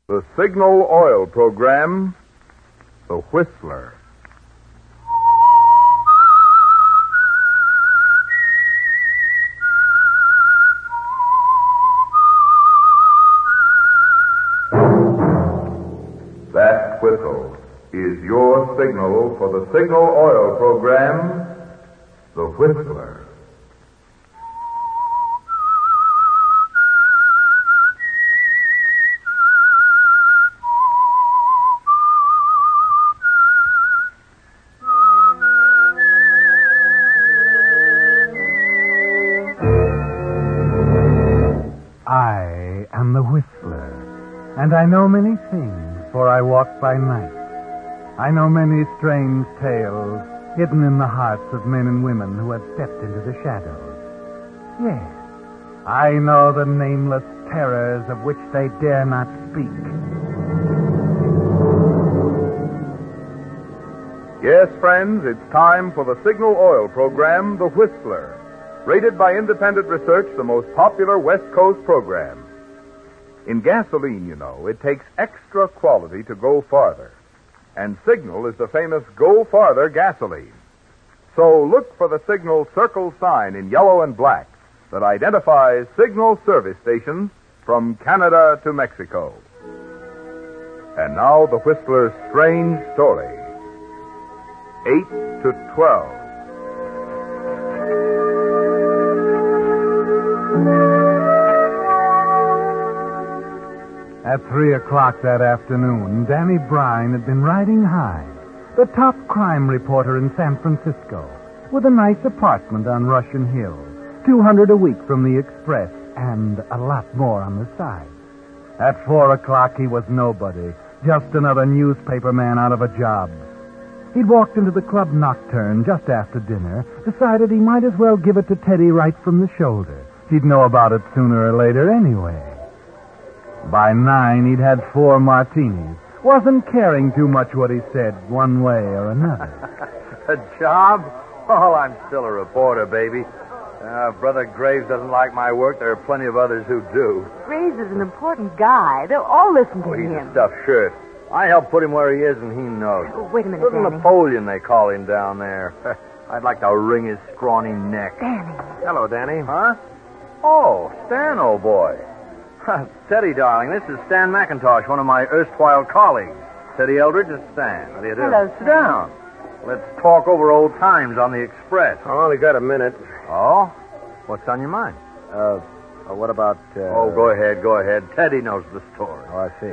The Signal Oil program, The Whistler. That whistle is your signal for the Signal Oil program, The Whistler. I am the Whistler, and I know many things, for I walk by night. I know many strange tales hidden in the hearts of men and women who have stepped into the shadows. Yes, I know the nameless terrors of which they dare not speak. Yes, friends, it's time for the Signal Oil program, The Whistler. Rated by independent research, the most popular West Coast program. In gasoline, you know, it takes extra quality to go farther. And Signal is the famous Go Farther gasoline. So look for the Signal circle sign in yellow and black that identifies Signal service stations from Canada to Mexico. And now the Whistler's strange story. 8 to 12. At 3 o'clock that afternoon, Danny Brine had been riding high, the top crime reporter in San Francisco, with a nice apartment on Russian Hill, $200 a week from the Express, and a lot more on the side. At 4 o'clock, he was nobody, just another newspaper man out of a job. He'd walked into the Club Nocturne just after dinner, decided he might as well give it to Teddy right from the shoulder. He'd know about it sooner or later anyway. By 9, he'd had 4 martinis. Wasn't caring too much what he said, one way or another. A job? Oh, I'm still a reporter, baby. Brother Graves doesn't like my work. There are plenty of others who do. Graves is an important guy. They'll all listen to He's him. a stuffed shirt. I helped put him where he is, and he knows. Oh, wait a minute, Little Danny. Napoleon, they call him down there. I'd like to wring his scrawny neck. Danny. Hello, Danny. Huh? Oh, Stan, old boy. Teddy, darling, this is Stan McIntosh, one of my erstwhile colleagues. Teddy Eldridge is Stan. How do you do? Hello, Sit Stan. down. Let's talk over old times on the Express. I only got a minute. Oh? What's on your mind? What about... Oh, go ahead. Teddy knows the story. Oh, I see.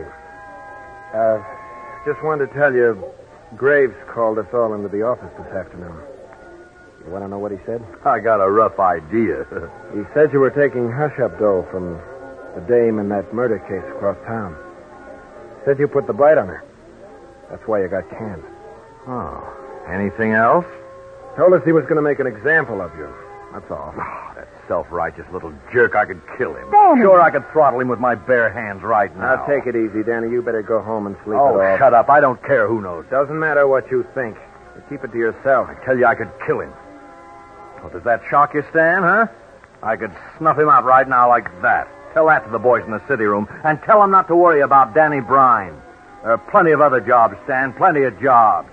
Just wanted to tell you, Graves called us all into the office this afternoon. You want to know what he said? I got a rough idea. He said you were taking hush-up dough from the dame in that murder case across town. Said you put the bite on her. That's why you got canned. Oh. Anything else? Told us he was going to make an example of you. That's all. Oh, that self-righteous little jerk. I could kill him. Danny. Sure, I could throttle him with my bare hands right now. Now, take it easy, Danny. You better go home and sleep Oh, it off. shut up. I don't care who knows. Doesn't matter what you think. You keep it to yourself. I tell you, I could kill him. Well, does that shock you, Stan, huh? I could snuff him out right now like that. Tell that to the boys in the city room, and tell them not to worry about Danny Brine. There are plenty of other jobs, Stan, plenty of jobs.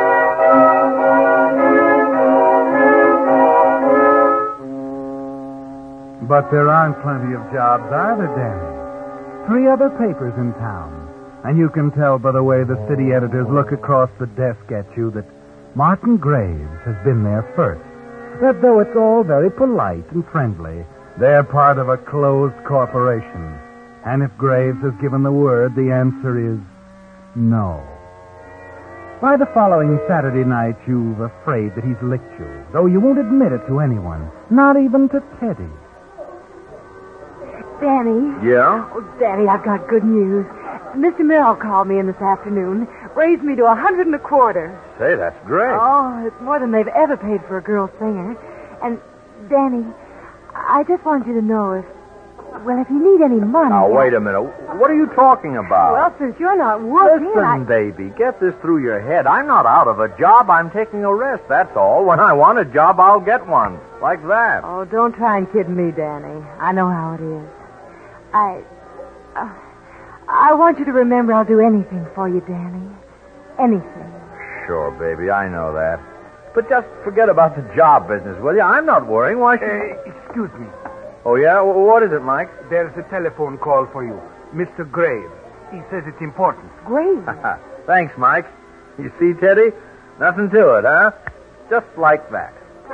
But there aren't plenty of jobs either, Danny. 3 other papers in town. And you can tell by the way the city editors look across the desk at you that Martin Graves has been there first. That though it's all very polite and friendly, they're part of a closed corporation. And if Graves has given the word, the answer is no. By the following Saturday night, you're afraid that he's licked you, though you won't admit it to anyone, not even to Teddy. Danny. Yeah? Oh, Danny, I've got good news. Mr. Merrill called me in this afternoon, raised me to $125. Say, that's great. Oh, it's more than they've ever paid for a girl singer. And, Danny, I just want you to know if you need any money... Now, wait a minute. What are you talking about? Well, since you're not working, Listen, baby, get this through your head. I'm not out of a job. I'm taking a rest, that's all. When I want a job, I'll get one. Like that. Oh, don't try and kid me, Danny. I know how it is. I want you to remember I'll do anything for you, Danny. Anything. Sure, baby, I know that. But just forget about the job business, will you? I'm not worrying. Why should... Excuse me. Oh, yeah? What is it, Mike? There's a telephone call for you. Mr. Graves. He says it's important. Great. Thanks, Mike. You see, Teddy? Nothing to it, huh? Just like that.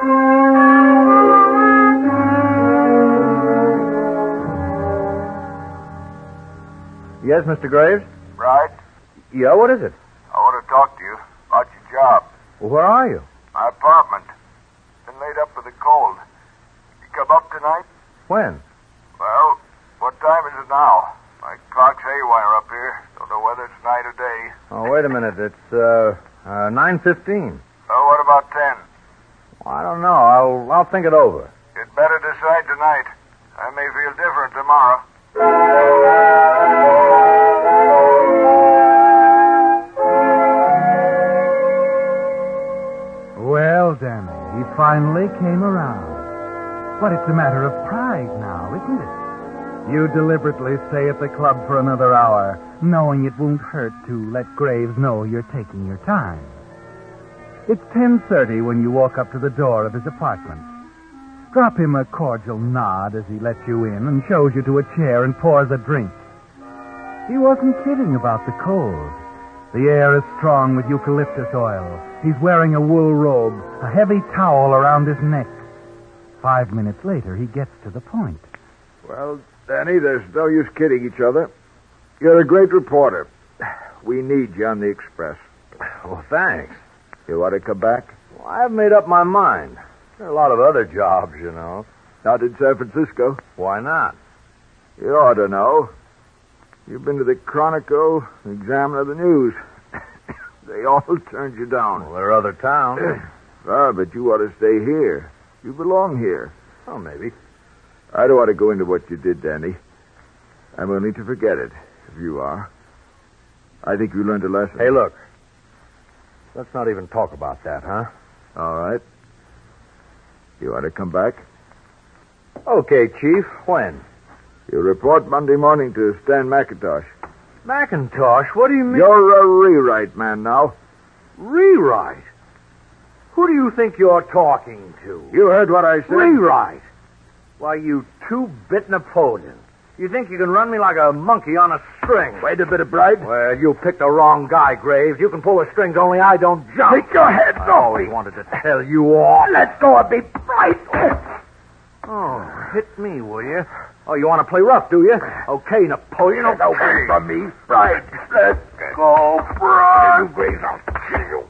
Yes, Mr. Graves? Right? Yeah, what is it? I want to talk to you about your job. Well, where are you? My apartment. Been laid up with a cold. You come up tonight? When? Well, what time is it now? My clock's haywire up here. Don't know whether it's night or day. Oh, wait a minute. It's 9:15. Oh, what about 10? I don't know. I'll think it over. You'd better decide tonight. I may feel different tomorrow. Well, Danny, he finally came around. But it's a matter of pride now, isn't it? You deliberately stay at the club for another hour, knowing it won't hurt to let Graves know you're taking your time. It's 10:30 when you walk up to the door of his apartment. Drop him a cordial nod as he lets you in and shows you to a chair and pours a drink. He wasn't kidding about the cold. The air is strong with eucalyptus oil. He's wearing a wool robe, a heavy towel around his neck. 5 minutes later, he gets to the point. Well, Danny, there's no use kidding each other. You're a great reporter. We need you on the Express. Well, thanks. You want to come back? Well, I've made up my mind. There are a lot of other jobs, you know. Not in San Francisco. Why not? You ought to know. You've been to the Chronicle, the Examiner, the News. They all turned you down. Well, there are other towns. But you ought to stay here. You belong here. Oh, maybe. I don't want to go into what you did, Danny. I'm willing to forget it, if you are. I think you learned a lesson. Hey, look. Let's not even talk about that, huh? All right. You want to come back? Okay, Chief. When? You report Monday morning to Stan McIntosh. McIntosh? What do you mean? You're a rewrite man now. Rewrite? Who do you think you're talking to? You heard what I said. Rewrite? Why, you two-bit Napoleon. You think you can run me like a monkey on a string? Wait a bit of bride. Well, you picked the wrong guy, Graves. You can pull the strings, only I don't jump. Take your head I always wanted to tell you all. Let go of me, Bright. Oh, hit me, will you? Oh, you want to play rough, do you? Okay, Napoleon. Get away from me, Bright. Let go, Bright. You Graves, I'll kill you.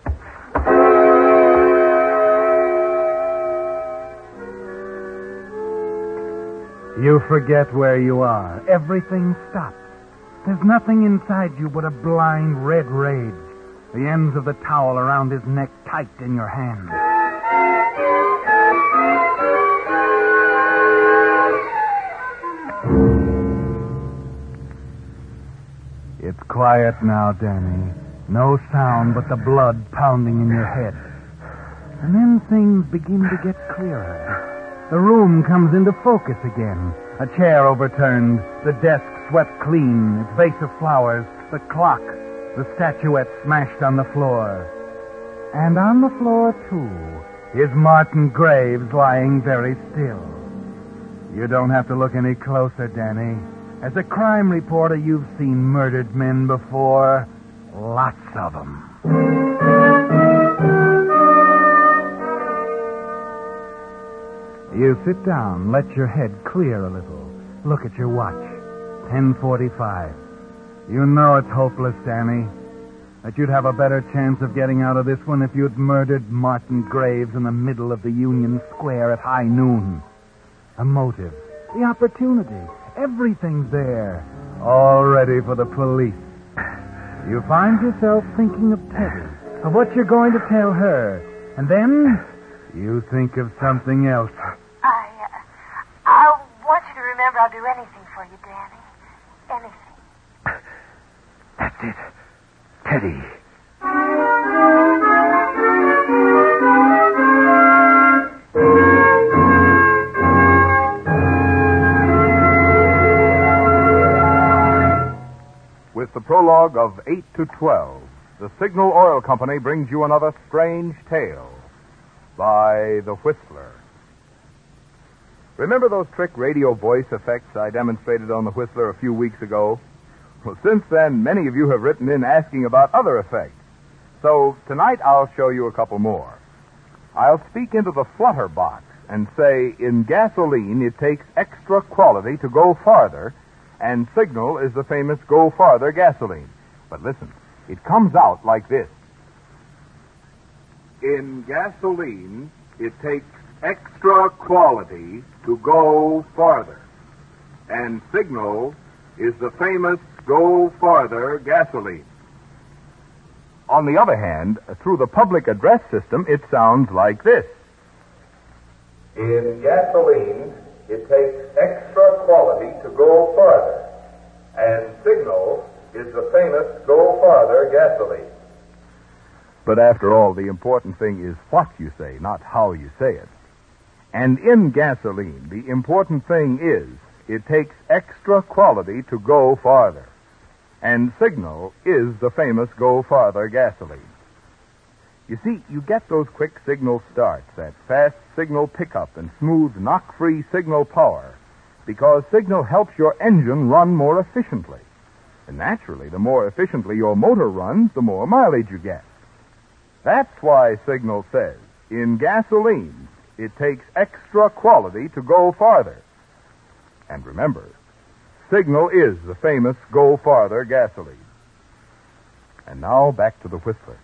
You forget where you are. Everything stops. There's nothing inside you but a blind red rage. The ends of the towel around his neck tight in your hand. It's quiet now, Danny. No sound but the blood pounding in your head. And then things begin to get clearer. The room comes into focus again. A chair overturned, the desk swept clean, its vase of flowers, the clock, the statuette smashed on the floor. And on the floor, too, is Martin Graves lying very still. You don't have to look any closer, Danny. As a crime reporter, you've seen murdered men before. Lots of them. You sit down, let your head clear a little. Look at your watch. 10:45. You know it's hopeless, Danny. That you'd have a better chance of getting out of this one if you'd murdered Martin Graves in the middle of the Union Square at high noon. A motive, the opportunity, everything's there, all ready for the police. You find yourself thinking of Teddy, of what you're going to tell her, and then you think of something else. I want you to remember I'll do anything for you, Danny. Anything. That's it. Teddy. prologue of 8 to 12, the Signal Oil Company brings you another strange tale by The Whistler. Remember those trick radio voice effects I demonstrated on The Whistler a few weeks ago? Well, since then, many of you have written in asking about other effects. So tonight I'll show you a couple more. I'll speak into the flutter box and say, in gasoline, it takes extra quality to go farther, and Signal is the famous Go Farther gasoline. But listen, it comes out like this. In gasoline, it takes extra quality to go farther, and Signal is the famous Go Farther gasoline. On the other hand, through the public address system, it sounds like this. In gasoline, it takes extra quality to go farther, and Signal is the famous Go Farther gasoline. But after all, the important thing is what you say, not how you say it. And in gasoline, the important thing is it takes extra quality to go farther. And Signal is the famous Go Farther gasoline. You see, you get those quick signal starts, that fast signal pickup and smooth knock-free signal power, because Signal helps your engine run more efficiently. And naturally, the more efficiently your motor runs, the more mileage you get. That's why Signal says, in gasoline, it takes extra quality to go farther. And remember, Signal is the famous Go Farther gasoline. And now back to the Whistler.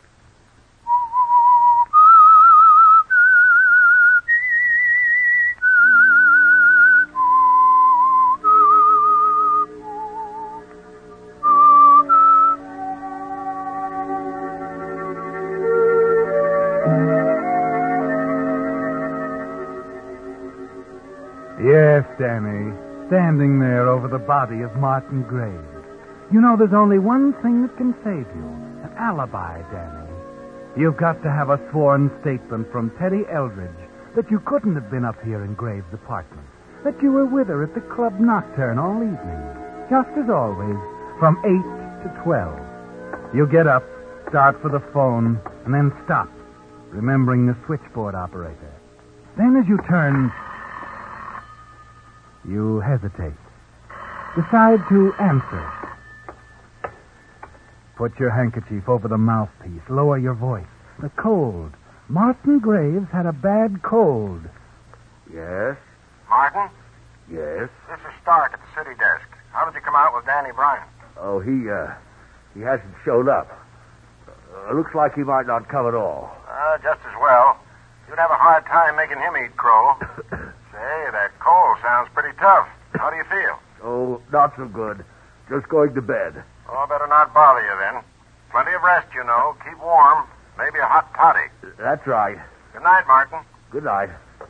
Yes, Danny. Standing there over the body of Martin Graves. You know, there's only one thing that can save you. An alibi, Danny. You've got to have a sworn statement from Teddy Eldridge that you couldn't have been up here in Graves' apartment. That you were with her at the Club Nocturne all evening. Just as always, from 8 to 12. You get up, start for the phone, and then stop, remembering the switchboard operator. Then as you turn, you hesitate. Decide to answer. Put your handkerchief over the mouthpiece. Lower your voice. The cold. Martin Graves had a bad cold. Yes? Martin? Yes? This is Stark at the city desk. How did you come out with Danny Bryan? Oh, he hasn't showed up. Looks like he might not come at all. Just as well. You'd have a hard time making him eat crow. Say, that cold sounds pretty tough. How do you feel? Oh, not so good. Just going to bed. Oh, better not bother you then. Plenty of rest, you know. Keep warm. Maybe a hot toddy. That's right. Good night, Martin. Good night.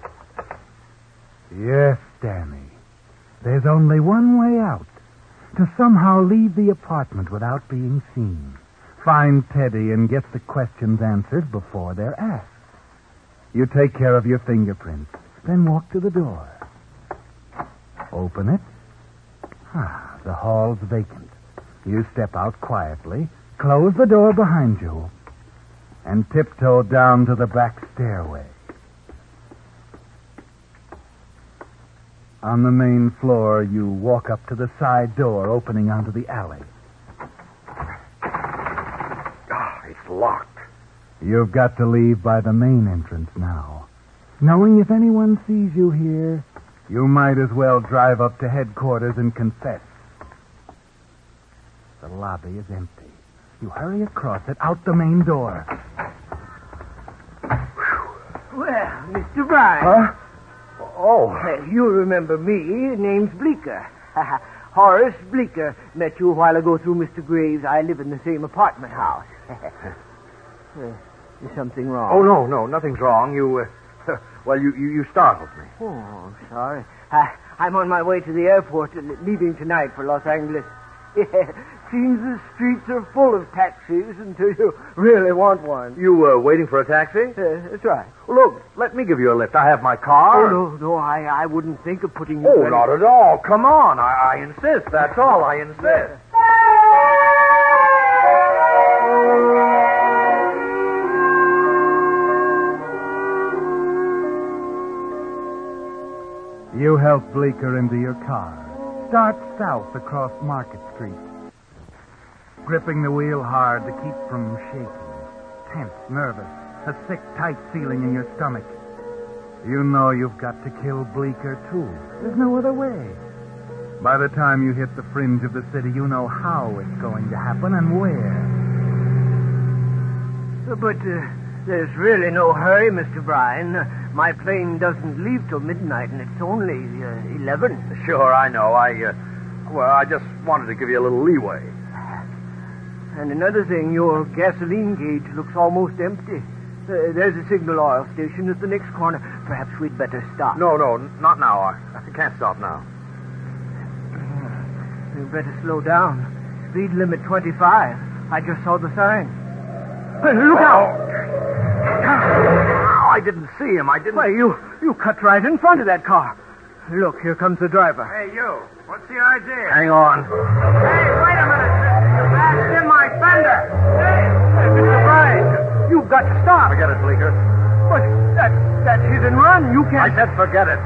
Yes, Danny. There's only one way out. To somehow leave the apartment without being seen. Find Teddy and get the questions answered before they're asked. You take care of your fingerprints. Then walk to the door. Open it. The hall's vacant. You step out quietly, close the door behind you, and tiptoe down to the back stairway. On the main floor, you walk up to the side door opening onto the alley. It's locked. You've got to leave by the main entrance now. Knowing if anyone sees you here, you might as well drive up to headquarters and confess. The lobby is empty. You hurry across it, out the main door. Well, Mr. Bryan. Huh? Oh. Well, you remember me. Name's Bleeker. Horace Bleeker. Met you a while ago through Mr. Graves. I live in the same apartment house. Is something wrong? Oh, no, nothing's wrong. You startled me. Oh, sorry. I'm on my way to the airport, leaving tonight for Los Angeles. Seems the streets are full of taxis until you really want one. You were waiting for a taxi? That's right. Well, look, let me give you a lift. I have my car. Oh, no, I wouldn't think of putting you... Oh, not at all. Come on. I insist. That's all. I insist. Help Bleecker into your car. Start south across Market Street. Gripping the wheel hard to keep from shaking. Tense, nervous. A sick, tight feeling in your stomach. You know you've got to kill Bleecker, too. There's no other way. By the time you hit the fringe of the city, you know how it's going to happen and where. But there's really no hurry, Mr. Bryan. My plane doesn't leave till midnight, and it's only 11. Sure, I know. I just wanted to give you a little leeway. And another thing, your gasoline gauge looks almost empty. There's a signal oil station at the next corner. Perhaps we'd better stop. No, not now. I can't stop now. We'd better slow down. Speed limit 25. I just saw the sign. Look out! I didn't see him. Why, you cut right in front of that car. Look, here comes the driver. Hey, you. What's the idea? Hang on. Hey, wait a minute. You passed in my fender. Hey, Mr. Bryan, you've got to stop. Forget it, Bleecker. But that's hit and run. You can't... I said forget it.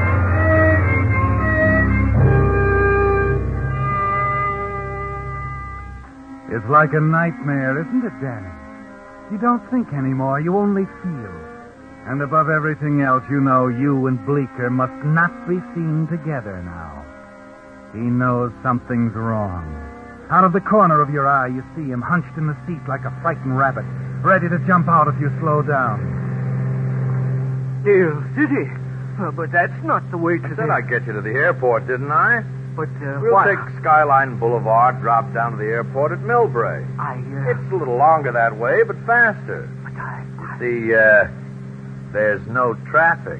It's like a nightmare, isn't it, Danny? You don't think anymore. You only feel. And above everything else, you know you and Bleecker must not be seen together now. He knows something's wrong. Out of the corner of your eye, you see him hunched in the seat like a frightened rabbit, ready to jump out if you slow down. Steel City? But that's not the way to... I said I'd get you to the airport, didn't I? But, We'll why? take Skyline Boulevard, drop down to the airport at Millbrae. It's a little longer that way, but faster. But See, there's no traffic.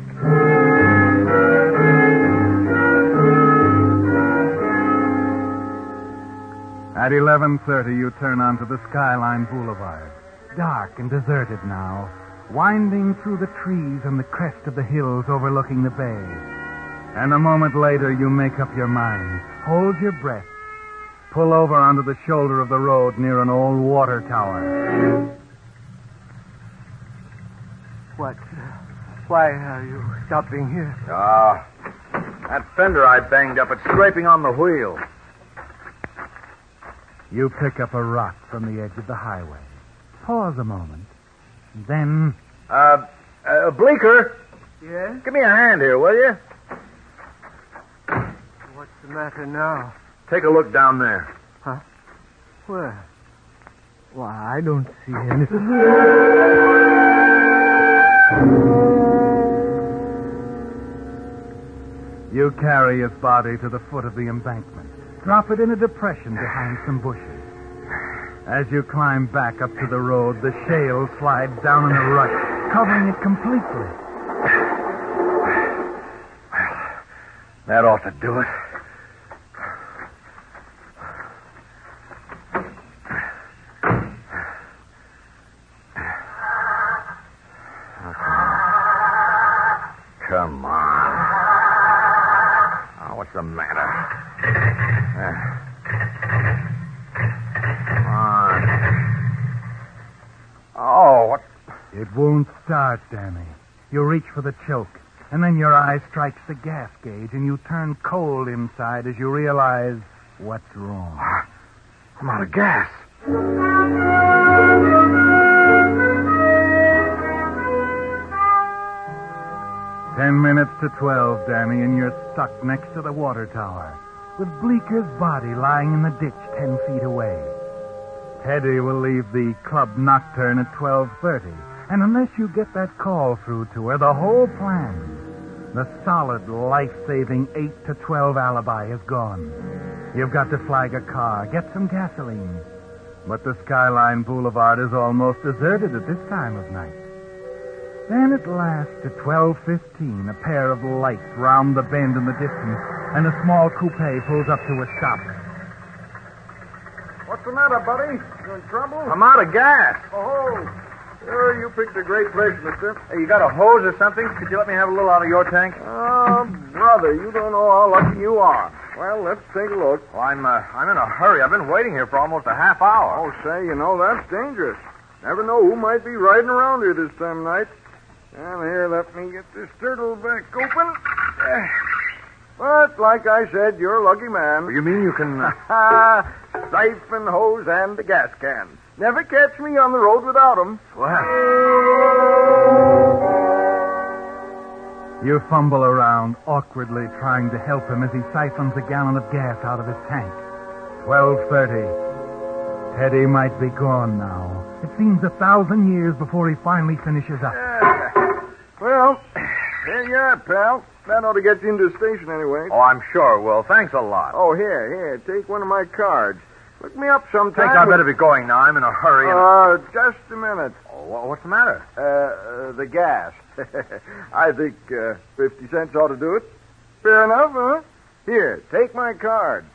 At 11:30, you turn onto the Skyline Boulevard. Dark and deserted now, winding through the trees and the crest of the hills overlooking the bay. And a moment later, you make up your mind. Hold your breath. Pull over onto the shoulder of the road near an old water tower. What? Why are you stopping here? That fender I banged up, it's scraping on the wheel. You pick up a rock from the edge of the highway. Pause a moment. Then... Bleecker, Yes? give me a hand here, will you? What's the matter now? Take a look down there. Huh? Where? Why, I don't see anything. You carry his body to the foot of the embankment. Drop it in a depression behind some bushes. As you climb back up to the road, the shale slides down in a rush, covering it completely. That ought to do it. Come on. Oh, what's the matter? Come on. Oh, what? It won't start, Danny. You reach for the choke, and then your eye strikes the gas gauge, and you turn cold inside as you realize what's wrong. I'm out of gas. 10 minutes to 12, Danny, and you're stuck next to the water tower, with Bleeker's body lying in the ditch 10 feet away. Teddy will leave the club nocturne at 12:30, and unless you get that call through to her, the whole plan, the solid, life-saving 8 to 12 alibi is gone. You've got to flag a car, get some gasoline. But the Skyline Boulevard is almost deserted at this time of night. Then at last, at 12:15, a pair of lights round the bend in the distance, and a small coupe pulls up to a stop. What's the matter, buddy? You in trouble? I'm out of gas. Oh, sure, you picked a great place, mister. Hey, you got a hose or something? Could you let me have a little out of your tank? Oh, brother, you don't know how lucky you are. Well, let's take a look. Well, I'm in a hurry. I've been waiting here for almost a half hour. Oh, say, you know, that's dangerous. Never know who might be riding around here this time of night. And here, let me get this turtle back open. But, like I said, you're a lucky man. You mean you can... Siphon, hose, and the gas can. Never catch me on the road without 'em. You fumble around awkwardly trying to help him as he siphons a gallon of gas out of his tank. 12:30. Teddy might be gone now. It seems 1,000 years before he finally finishes up. Well, there you are, pal. That ought to get you into the station anyway. Oh, I'm sure it will. Thanks a lot. Oh, here. Take one of my cards. Look me up sometime. I think I better be going now. I'm in a hurry. Just a minute. Oh, what's the matter? The gas. I think 50 cents ought to do it. Fair enough, huh? Here, take my card.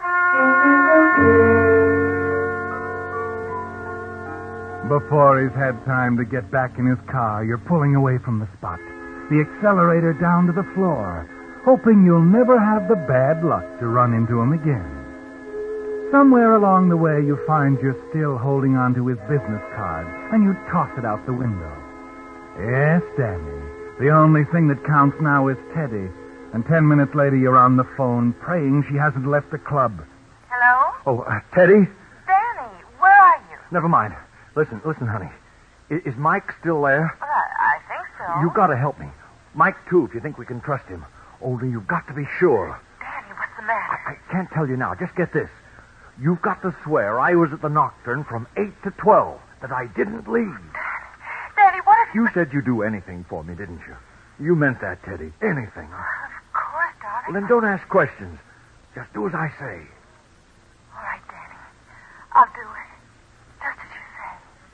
Before he's had time to get back in his car, you're pulling away from the spot, the accelerator down to the floor, hoping you'll never have the bad luck to run into him again. Somewhere along the way, you find you're still holding on to his business card, and you toss it out the window. Yes, Danny. The only thing that counts now is Teddy. And 10 minutes later, you're on the phone, praying she hasn't left the club. Hello? Oh, Teddy? Danny, where are you? Never mind. Listen, honey. Is Mike still there? Well, I think so. You've got to help me. Mike, too, if you think we can trust him. Only you've got to be sure. Danny, what's the matter? I can't tell you now. Just get this. You've got to swear I was at the Nocturne from 8 to 12, that I didn't leave. Danny, what if... You said you'd do anything for me, didn't you? You meant that, Teddy. Anything. Of course, darling. Well, then don't ask questions. Just do as I say. All right, Danny. I'll do it. Just as you say.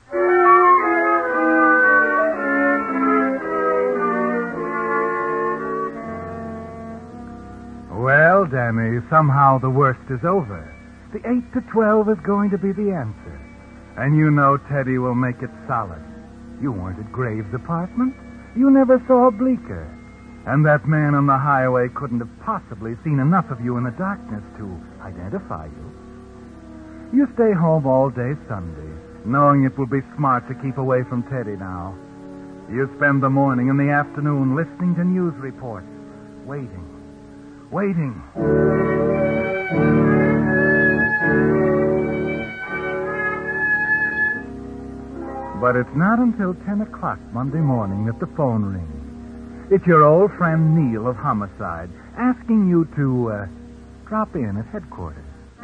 Well, Danny, somehow the worst is over. The 8 to 12 is going to be the answer. And you know Teddy will make it solid. You weren't at Graves' apartment. You never saw Bleecker. And that man on the highway couldn't have possibly seen enough of you in the darkness to identify you. You stay home all day Sunday, knowing it will be smart to keep away from Teddy now. You spend the morning and the afternoon listening to news reports, waiting. But it's not until 10 o'clock Monday morning that the phone rings. It's your old friend Neil of Homicide asking you to drop in at headquarters.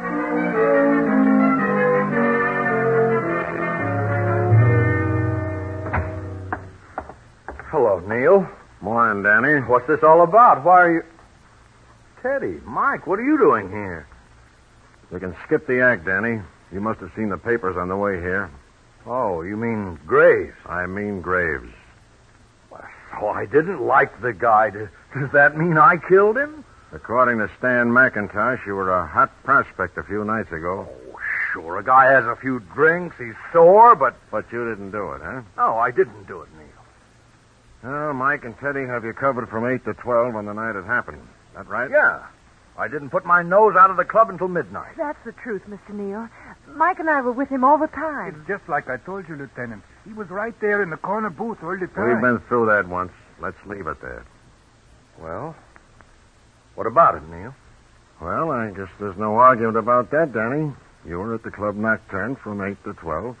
Hello, Neil. Morning, Danny. What's this all about? Why are you... Teddy, Mike, what are you doing here? You can skip the act, Danny. You must have seen the papers on the way here. Oh, you mean Graves? I mean Graves. Oh, I didn't like the guy. Does that mean I killed him? According to Stan McIntosh, you were a hot prospect a few nights ago. Oh, sure. A guy has a few drinks, he's sore, but... But you didn't do it, huh? No, I didn't do it, Neil. Well, Mike and Teddy have you covered from 8 to 12 on the night it happened. That right? Yeah. I didn't put my nose out of the club until midnight. That's the truth, Mr. Neal. Mike and I were with him all the time. It's just like I told you, Lieutenant. He was right there in the corner booth all the time. We've been through that once. Let's leave it there. Well, what about it, Neil? Well, I guess there's no argument about that, Danny. You were at the Club Nocturne from 8 to 12.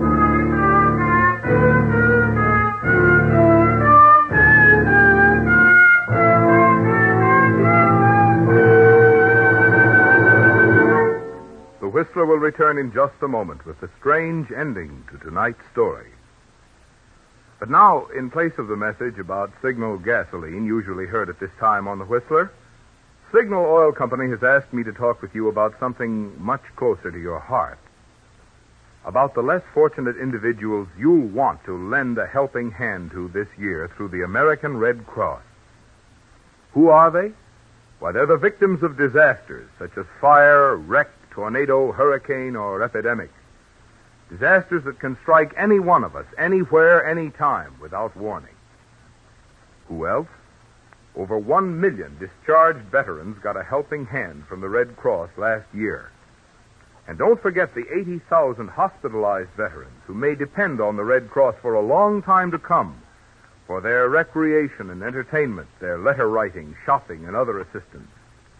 The Whistler will return in just a moment with the strange ending to tonight's story. But now, in place of the message about Signal gasoline usually heard at this time on the Whistler, Signal Oil Company has asked me to talk with you about something much closer to your heart. About the less fortunate individuals you'll want to lend a helping hand to this year through the American Red Cross. Who are they? Why, they're the victims of disasters such as fire, wreck, tornado, hurricane, or epidemic. Disasters that can strike any one of us, anywhere, anytime, without warning. Who else? Over 1 million discharged veterans got a helping hand from the Red Cross last year. And don't forget the 80,000 hospitalized veterans who may depend on the Red Cross for a long time to come for their recreation and entertainment, their letter writing, shopping, and other assistance.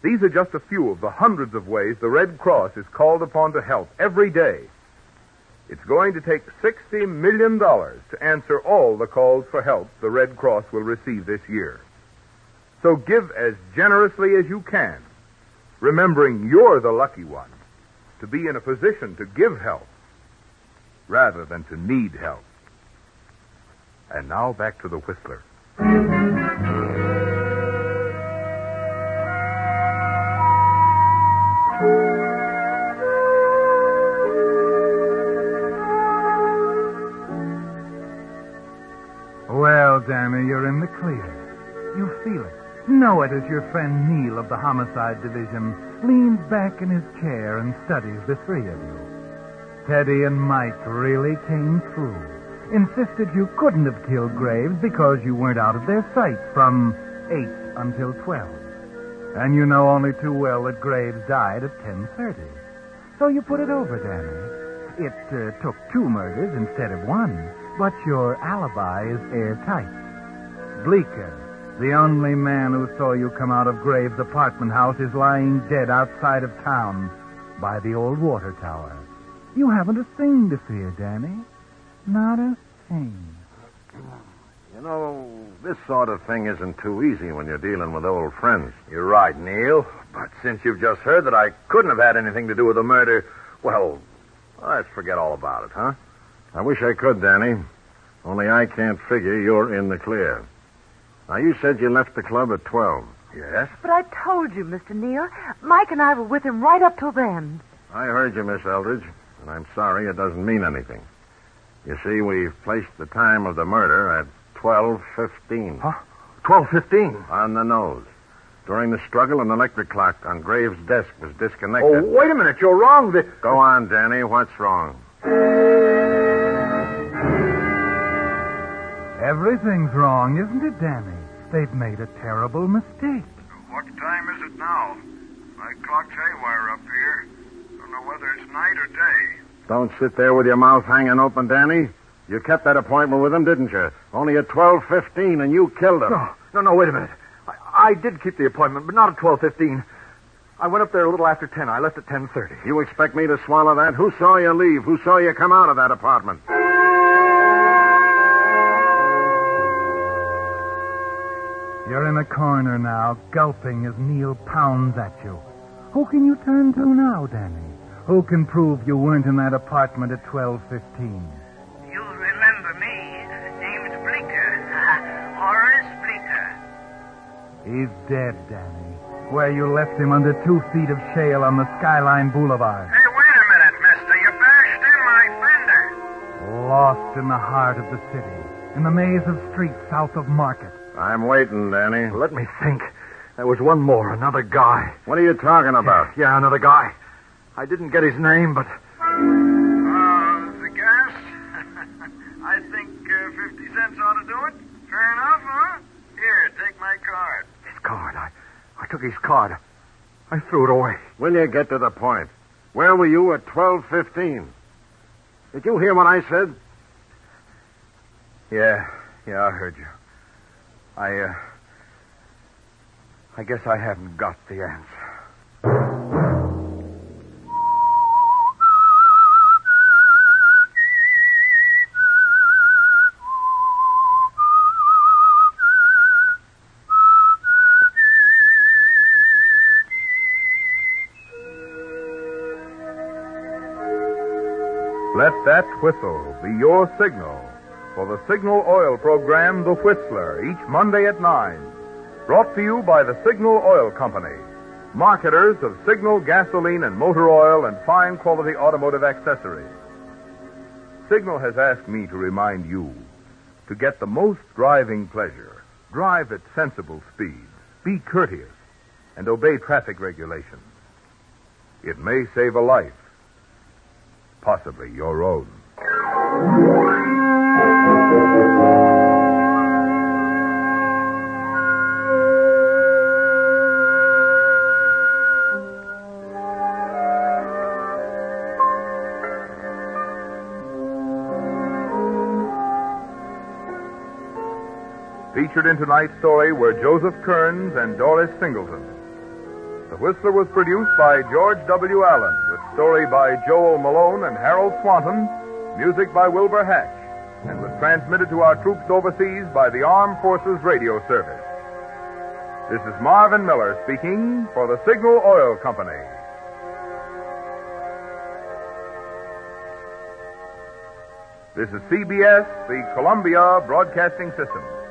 These are just a few of the hundreds of ways the Red Cross is called upon to help every day. It's going to take $60 million to answer all the calls for help the Red Cross will receive this year. So give as generously as you can, remembering you're the lucky one to be in a position to give help rather than to need help. And now back to the Whistler. Well, Danny, you're in the clear. You feel it. Know it as your friend Neil of the Homicide Division leans back in his chair and studies the three of you. Teddy and Mike really came through. Insisted you couldn't have killed Graves because you weren't out of their sight from 8 until 12. And you know only too well that Graves died at 10:30. So you put it over, Danny. It took 2 murders instead of 1, but your alibi is airtight. Bleeker, the only man who saw you come out of Graves' apartment house, is lying dead outside of town by the old water tower. You haven't a thing to fear, Danny. Not a thing. You know, this sort of thing isn't too easy when you're dealing with old friends. You're right, Neil. But since you've just heard that I couldn't have had anything to do with the murder, well, let's forget all about it, huh? I wish I could, Danny. Only I can't figure you're in the clear. Now, you said you left the club at 12. Yes? But I told you, Mr. Neal. Mike and I were with him right up till then. I heard you, Miss Eldridge, and I'm sorry it doesn't mean anything. You see, we've placed the time of the murder at 12:15. Huh? 12:15? On the nose. During the struggle, an electric clock on Graves' desk was disconnected. Oh, wait a minute. You're wrong. Go on, Danny. What's wrong? Everything's wrong, isn't it, Danny? They've made a terrible mistake. What time is it now? My clock's haywire up here. Don't know whether it's night or day. Don't sit there with your mouth hanging open, Danny. You kept that appointment with him, didn't you? Only at 12:15, and you killed him. No, wait a minute. I did keep the appointment, but not at 12:15. I went up there a little after 10. I left at 10:30. You expect me to swallow that? Who saw you leave? Who saw you come out of that apartment? You're in a corner now, gulping as Neil pounds at you. Who can you turn to now, Danny? Who can prove you weren't in that apartment at 12:15? You'll remember me. Name's Bleeker. Horace Bleeker. He's dead, Danny. Where you left him under 2 feet of shale on the Skyline Boulevard. Hey, wait a minute, mister. You bashed in my fender. Lost in the heart of the city, in the maze of streets south of Market. I'm waiting, Danny. Let me think. There was one more, another guy. What are you talking about? Yeah, another guy. I didn't get his name, but... The gas? I think 50 cents ought to do it. Fair enough, huh? Here, take my card. His card. I took his card. I threw it away. Will you get to the point? Where were you at 12:15? Did you hear what I said? Yeah, I heard you. I guess I haven't got the answer. Let that whistle be your signal for the Signal Oil program, The Whistler, each Monday at 9. Brought to you by the Signal Oil Company, marketers of Signal gasoline and motor oil and fine quality automotive accessories. Signal has asked me to remind you to get the most driving pleasure. Drive at sensible speeds, be courteous, and obey traffic regulations. It may save a life, possibly your own. Featured in tonight's story were Joseph Kearns and Doris Singleton. The Whistler was produced by George W. Allen, with story by Joel Malone and Harold Swanton, music by Wilbur Hatch, and was transmitted to our troops overseas by the Armed Forces Radio Service. This is Marvin Miller speaking for the Signal Oil Company. This is CBS, the Columbia Broadcasting System.